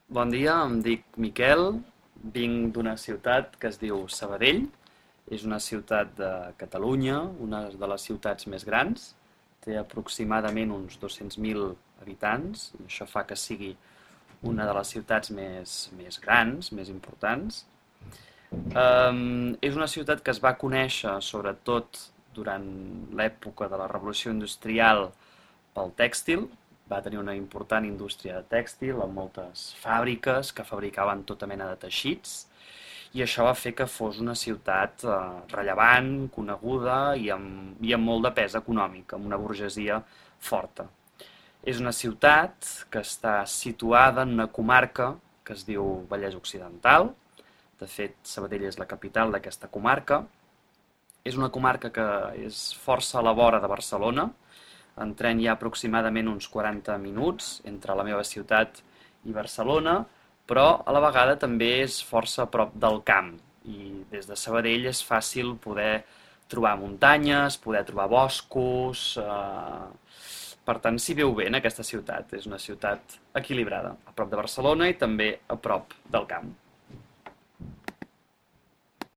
Bon dia, em dic Miquel, vinc d'una ciutat que es diu Sabadell. És una ciutat de Catalunya, una de les ciutats més grans. Té aproximadament uns 200.000 habitants, i això fa que sigui una de les ciutats més grans, més importants. És una ciutat que es va conèixer sobretot durant l'època de la Revolució Industrial pel tèxtil. Va tenir una important indústria de tèxtil amb moltes fàbriques que fabricaven tota mena de teixits, i això va fer que fos una ciutat rellevant, coneguda i amb molt de pes econòmic, amb una burgesia forta. És una ciutat que està situada en una comarca que es diu Vallès Occidental. De fet, Sabadell és la capital d'aquesta comarca. És una comarca que és força a la vora de Barcelona. En tren hi ha aproximadament uns 40 minuts entre la meva ciutat i Barcelona, però a la vegada també és força a prop del camp, i des de Sabadell és fàcil poder trobar muntanyes, poder trobar boscos. Per tant, s'hi viu bé en aquesta ciutat. És una ciutat equilibrada, a prop de Barcelona i també a prop del camp.